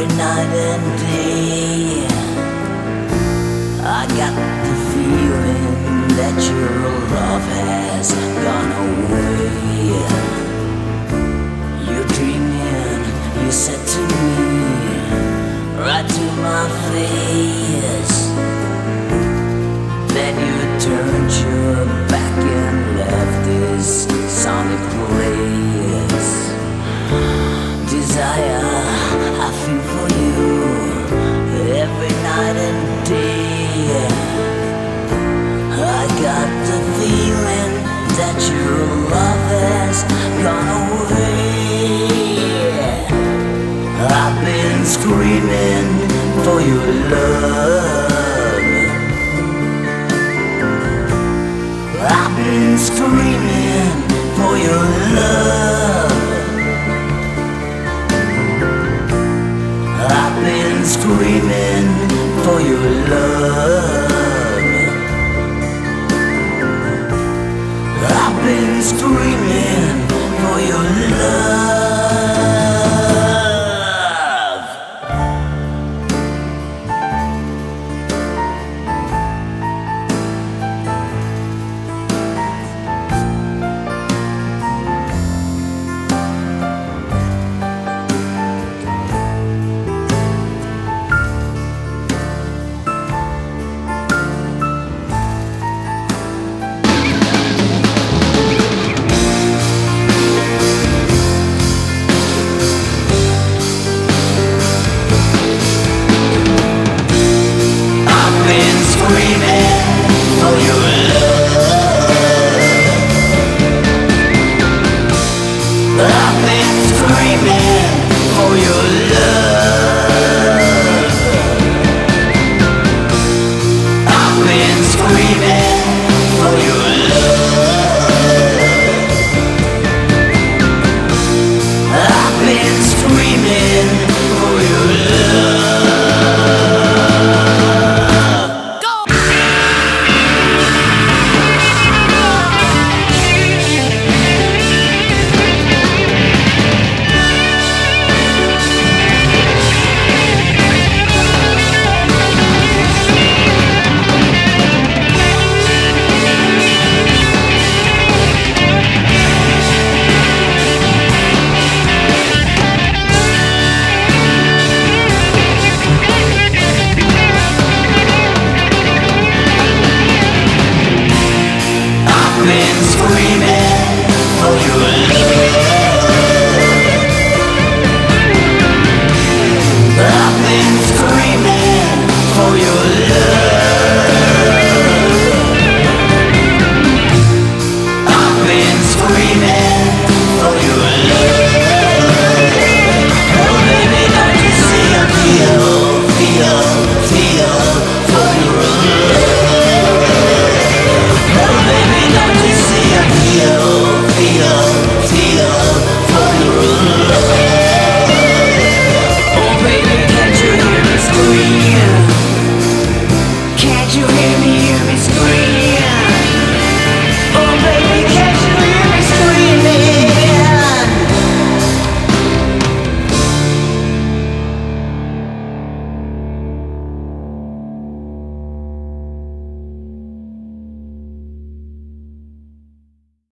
every night and day. I got the feeling that your love has gone away. You're dreaming, you said to me, right to my face. Then you turned your back and left this sunny place. Desire, I feel for you every night and day. I got the feeling that your love has gone away. I've been screaming for your love. I've been screaming for your love. I've been screaming for your love. I've been screaming for your love. Been screaming